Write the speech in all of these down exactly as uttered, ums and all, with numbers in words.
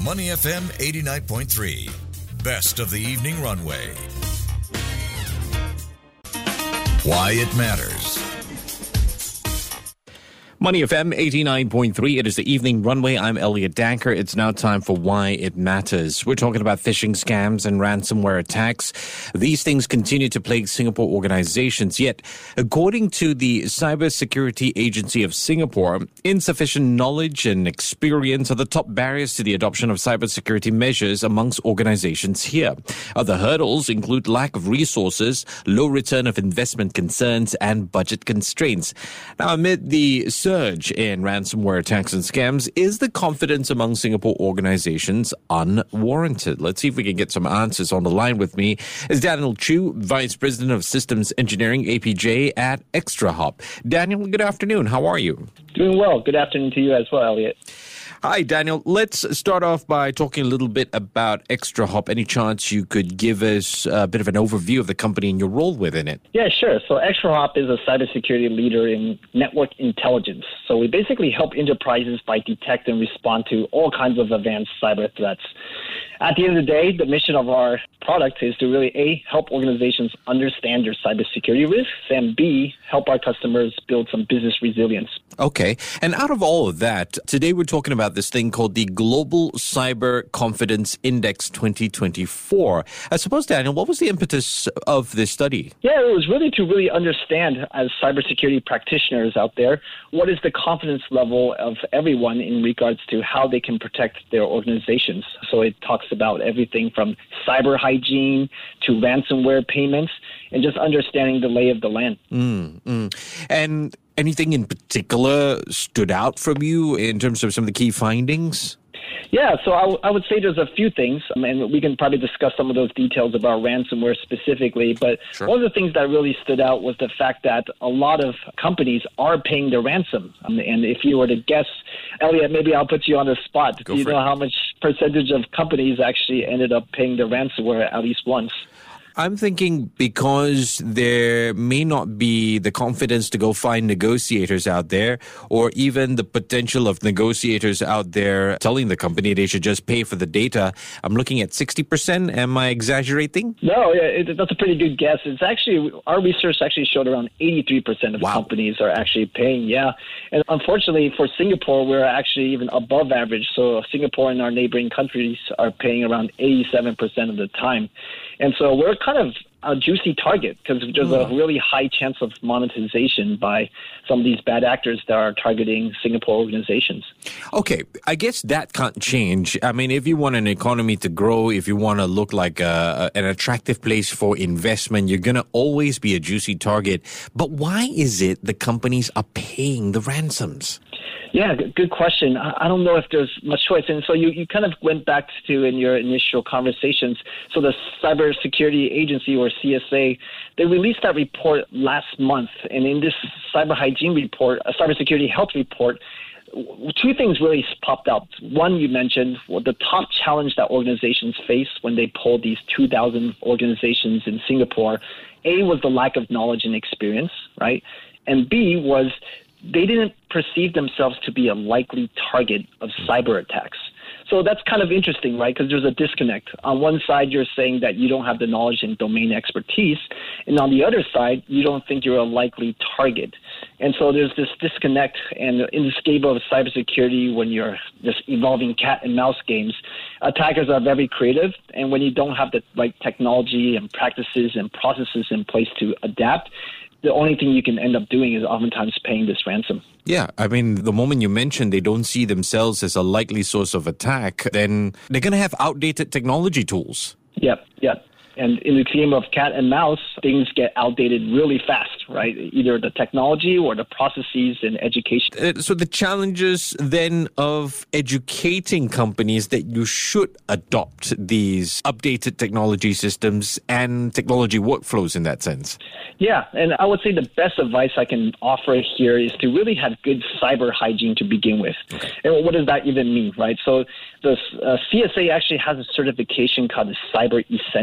Money F M eighty-nine point three. Best of the evening runway. Why it matters. Money F M eighty-nine point three. It is the evening runway. I'm Elliot Danker. It's now time for Why It Matters. We're talking about phishing scams and ransomware attacks. These things continue to plague Singapore organizations. Yet, according to the Cybersecurity Agency of Singapore, insufficient knowledge and experience are the top barriers to the adoption of cybersecurity measures amongst organizations here. Other hurdles include lack of resources, low return of investment concerns, and budget constraints. Now, amid the surge in ransomware attacks and scams, is the confidence among Singapore organizations unwarranted? Let's see if we can get some answers. On the line with me is Daniel Chu, Vice President of Systems Engineering, A P J, at ExtraHop. Daniel, good afternoon. How are you? Doing well. Good afternoon to you as well, Elliot. Hi, Daniel. Let's start off by talking a little bit about ExtraHop. Any chance you could give us a bit of an overview of the company and your role within it? Yeah, sure. So ExtraHop is a cybersecurity leader in network intelligence. So we basically help enterprises by detect and respond to all kinds of advanced cyber threats. At the end of the day, the mission of our product is to really, A, help organizations understand their cybersecurity risks, and B, help our customers build some business resilience. Okay. And out of all of that, today we're talking about this thing called the Global Cyber Confidence Index twenty twenty-four. I suppose, Daniel, what was the impetus of this study? Yeah, it was really to really understand, as cybersecurity practitioners out there, what is the confidence level of everyone in regards to how they can protect their organizations. So it talks about everything from cyber hygiene to ransomware payments and just understanding the lay of the land. Mm, mm. And anything in particular stood out from you in terms of some of the key findings? Yeah, so I, w- I would say there's a few things, um, and we can probably discuss some of those details about ransomware specifically, but sure. One of the things that really stood out was the fact that a lot of companies are paying their ransom. Um, and if you were to guess, Elliot, maybe I'll put you on the spot. Go Do you know it. how much percentage of companies actually ended up paying their ransomware at least once? I'm thinking because there may not be the confidence to go find negotiators out there, or even the potential of negotiators out there telling the company they should just pay for the data. I'm looking at sixty percent. Am I exaggerating? No, yeah, it, that's a pretty good guess. It's actually, our research actually showed around eighty-three percent of wow. companies are actually paying, yeah. And unfortunately for Singapore, we're actually even above average. So Singapore and our neighboring countries are paying around eighty-seven percent of the time. And so we're kind of a juicy target because there's a really high chance of monetization by some of these bad actors that are targeting Singapore organizations. Okay, I guess that can't change. I mean, if you want an economy to grow, if you want to look like a, an attractive place for investment, you're going to always be a juicy target. But why is it the companies are paying the ransoms? Yeah, good question. I don't know if there's much choice. And so you, you kind of went back to in your initial conversations. So the Cybersecurity Agency, or C S A, they released that report last month. And in this cyber hygiene report, a cybersecurity health report, two things really popped out. One, you mentioned well, the top challenge that organizations face when they polled these two thousand organizations in Singapore. A was the lack of knowledge and experience, right? And B was they didn't perceive themselves to be a likely target of cyber attacks. So that's kind of interesting, right? Because there's a disconnect. On one side, you're saying that you don't have the knowledge and domain expertise. And on the other side, you don't think you're a likely target. And so there's this disconnect. And in this game of cybersecurity, when you're just evolving cat and mouse games, attackers are very creative. And when you don't have the right technology and practices and processes in place to adapt, the only thing you can end up doing is oftentimes paying this ransom. Yeah, I mean, the moment you mention they don't see themselves as a likely source of attack, then they're going to have outdated technology tools. Yep, yep. And in the game of cat and mouse, things get outdated really fast, right? Either the technology or the processes and education. Uh, so the challenges then of educating companies that you should adopt these updated technology systems and technology workflows in that sense. Yeah, and I would say the best advice I can offer here is to really have good cyber hygiene to begin with. Okay. And what does that even mean, right? So the uh, C S A actually has a certification called the Cyber Essentials.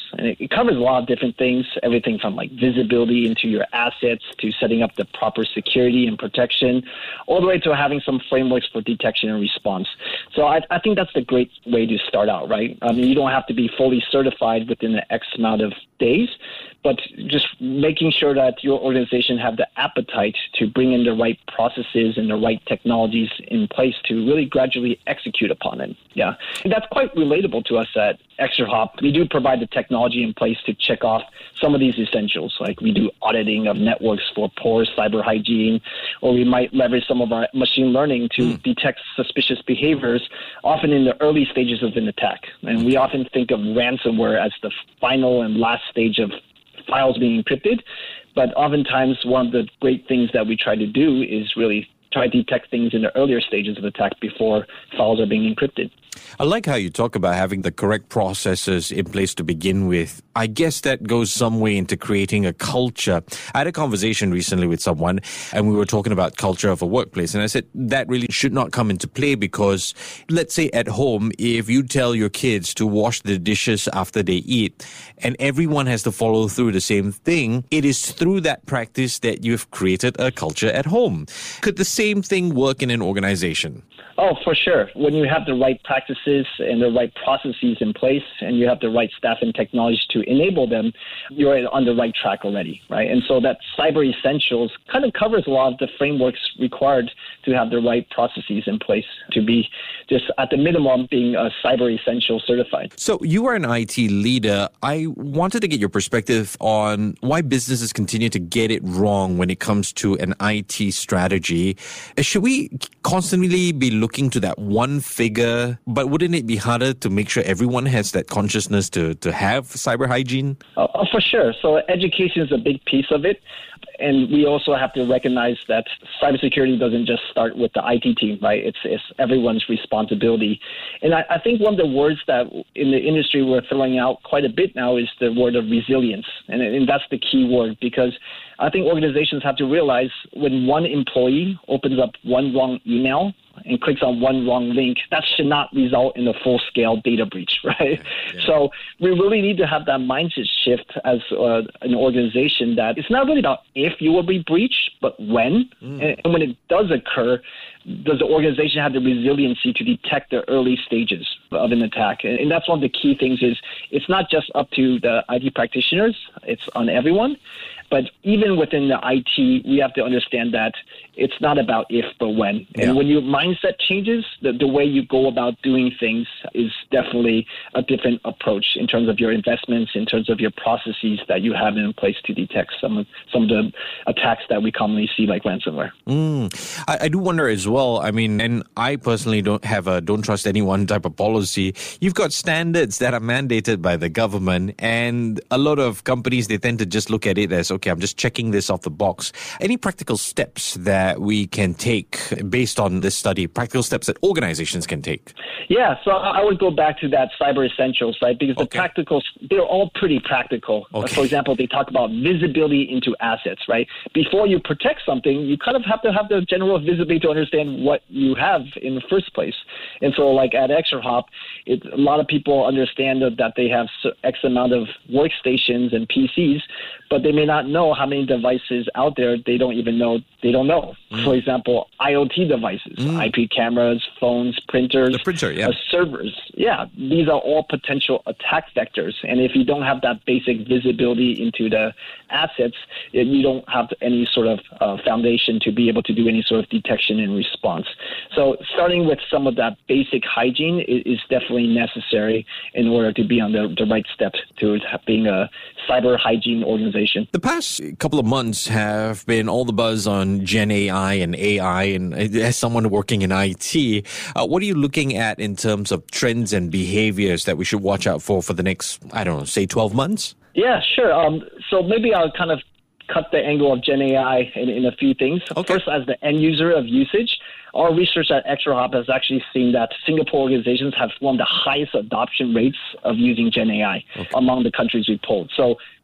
And it, it covers a lot of different things, everything from like visibility into your assets to setting up the proper security and protection, all the way to having some frameworks for detection and response. So I, I think that's the great way to start out, right? I mean, you don't have to be fully certified within the X amount of days, but just making sure that your organization have the appetite to bring in the right processes and the right technologies in place to really gradually execute upon it. Yeah. And that's quite relatable to us at ExtraHop. We do provide the technology in place to check off some of these essentials, like we do auditing of networks for poor cyber hygiene, or we might leverage some of our machine learning to mm. detect suspicious behaviors, often in the early stages of an attack. And we often think of ransomware as the final and last stage of files being encrypted, but oftentimes one of the great things that we try to do is really try to detect things in the earlier stages of attack before files are being encrypted. I like how you talk about having the correct processes in place to begin with. I guess that goes some way into creating a culture. I had a conversation recently with someone, and we were talking about culture of a workplace. And I said that really should not come into play because, let's say at home, if you tell your kids to wash the dishes after they eat, and everyone has to follow through the same thing, it is through that practice that you've created a culture at home. Could the same thing work in an organization? Oh, for sure. When you have the right practices and the right processes in place and you have the right staff and technology to enable them, you're on the right track already, right? And so that Cyber Essentials kind of covers a lot of the frameworks required to have the right processes in place to be just at the minimum being a Cyber Essential certified. So you are an I T leader. I wanted to get your perspective on why businesses continue to get it wrong when it comes to an I T strategy. Should we constantly be looking to that one figure, but wouldn't it be harder to make sure everyone has that consciousness to, to have cyber hygiene? Oh, for sure. So education is a big piece of it. And we also have to recognize that cybersecurity doesn't just start with the I T team, right? It's, it's everyone's responsibility. And I, I think one of the words that in the industry we're throwing out quite a bit now is the word of resilience. And, and that's the key word, because I think organizations have to realize when one employee opens up one wrong email and clicks on one wrong link, that should not result in a full-scale data breach, right? Yeah. So we really need to have that mindset shift as uh, an organization that it's not really about if you will be breached, but when. Mm. And, and when it does occur, does the organization have the resiliency to detect the early stages of an attack? And, and that's one of the key things is it's not just up to the I T practitioners, it's on everyone. But even within the I T, we have to understand that it's not about if, but when. And yeah. when your mindset changes, the, the way you go about doing things is definitely a different approach in terms of your investments, in terms of your processes that you have in place to detect some of, some of the attacks that we commonly see, like ransomware. Mm. I, I do wonder as well, I mean, and I personally don't have a don't trust anyone type of policy. You've got standards that are mandated by the government, and a lot of companies, they tend to just look at it as, okay, I'm just checking this off the box. Any practical steps that we can take based on this study, practical steps that organizations can take? Yeah, so I would go back to that Cyber Essentials, right? Because the okay. practicals, they're all pretty practical. Okay. For example, they talk about visibility into assets, right? Before you protect something, you kind of have to have the general visibility to understand what you have in the first place. And so like at ExtraHop, it, a lot of people understand that they have X amount of workstations and P Cs, but they may not know how many devices out there they don't even know they don't know. Mm. For example, I O T devices, mm. I P cameras, phones, printers, the printer, yeah. uh, servers. Yeah, these are all potential attack vectors. And if you don't have that basic visibility into the assets, you don't have any sort of uh, foundation to be able to do any sort of detection and response. So starting with some of that basic hygiene is, is definitely necessary in order to be on the, the right steps to being a cyber hygiene organization. The past couple of months have been all the buzz on Gen A I and A I, and as someone working in I T, uh, what are you looking at in terms of trends and behaviors that we should watch out for for the next, I don't know, say twelve months? Yeah, sure. Um, so maybe I'll kind of cut the angle of Gen A I in, in a few things. Okay. First, as the end user of usage, our research at ExtraHop has actually seen that Singapore organizations have one of the highest adoption rates of using Gen A I okay. among the countries we polled. So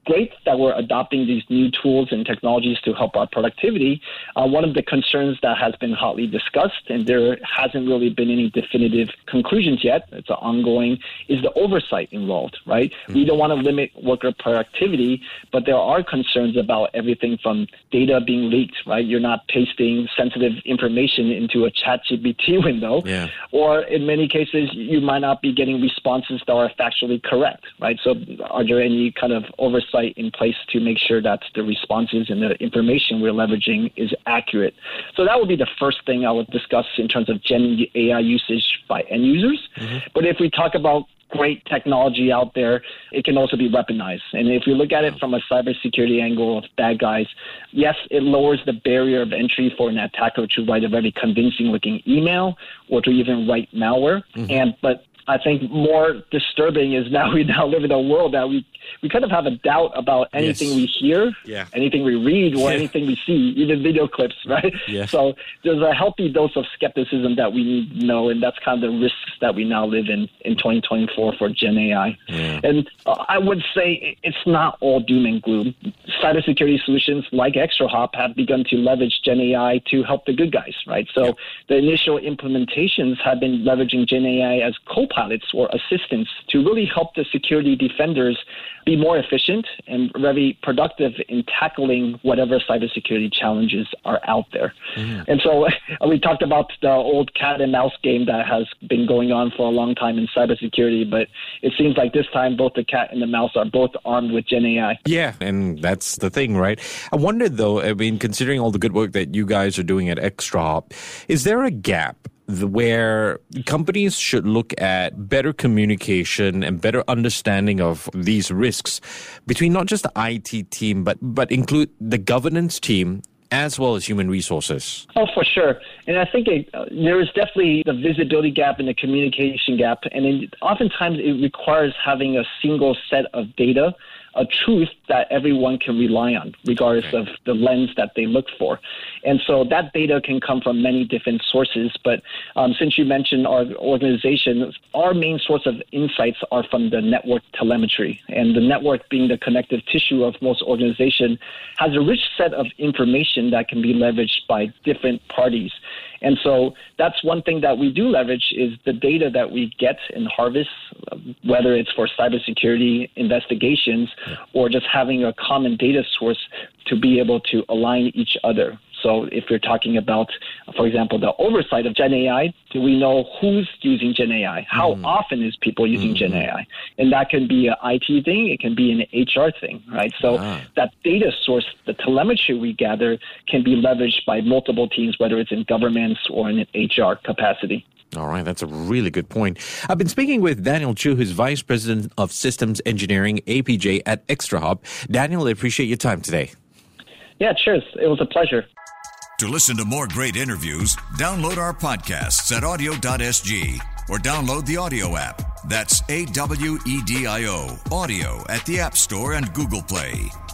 great that we're adopting these new tools and technologies to help our productivity. Uh, one of the concerns that has been hotly discussed, and there hasn't really been any definitive conclusions yet, it's ongoing, is the oversight involved, right? Mm-hmm. We don't want to limit worker productivity, but there are concerns about everything from data being leaked, right? You're not pasting sensitive information into a ChatGPT window, yeah. or in many cases, you might not be getting responses that are factually correct, right? So are there any kind of oversight in place to make sure that the responses and the information we're leveraging is accurate? So that would be the first thing I would discuss in terms of Gen A I usage by end users. Mm-hmm. But if we talk about great technology out there, it can also be weaponized. And if you look at it from a cybersecurity angle of bad guys, yes, it lowers the barrier of entry for an attacker to write a very convincing looking email or to even write malware. Mm-hmm. And but I think more disturbing is now we now live in a world that we, we kind of have a doubt about anything yes. we hear, yeah. anything we read, or yeah. anything we see, even video clips, right? Yeah. So there's a healthy dose of skepticism that we need to know, and that's kind of the risks that we now live in in twenty twenty-four for Gen A I. Yeah. And uh, I would say it's not all doom and gloom. Cybersecurity solutions like ExtraHop have begun to leverage Gen A I to help the good guys, right? So yeah. the initial implementations have been leveraging Gen A I as co pilots or assistants to really help the security defenders be more efficient and very productive in tackling whatever cybersecurity challenges are out there. Mm. And so we talked about the old cat and mouse game that has been going on for a long time in cybersecurity, but it seems like this time both the cat and the mouse are both armed with Gen A I. Yeah, and that's the thing, right? I wondered though, I mean, considering all the good work that you guys are doing at ExtraHop, is there a gap where companies should look at better communication and better understanding of these risks between not just the I T team, but, but include the governance team as well as human resources? Oh, for sure. And I think it, uh, there is definitely the visibility gap and the communication gap. And it, oftentimes it requires having a single set of data, a truth that everyone can rely on, regardless okay. of the lens that they look for. And so that data can come from many different sources. But um, since you mentioned our organization, our main source of insights are from the network telemetry. And the network, being the connective tissue of most organizations, has a rich set of information that can be leveraged by different parties. And so that's one thing that we do leverage is the data that we get and harvest, whether it's for cybersecurity investigations yeah. or just having a common data source to be able to align each other. So if you're talking about, for example, the oversight of Gen A I, do we know who's using Gen A I? How mm. often is people using mm-hmm. Gen A I? And that can be an I T thing. It can be an H R thing, right? So ah. that data source, the telemetry we gather, can be leveraged by multiple teams, whether it's in governments or in an H R capacity. All right, that's a really good point. I've been speaking with Daniel Chu, who's Vice President of Systems Engineering, A P J at ExtraHop. Daniel, I appreciate your time today. Yeah, cheers. It was a pleasure. To listen to more great interviews, download our podcasts at audio dot s g or download the audio app. That's A W E D I O, audio at the App Store and Google Play.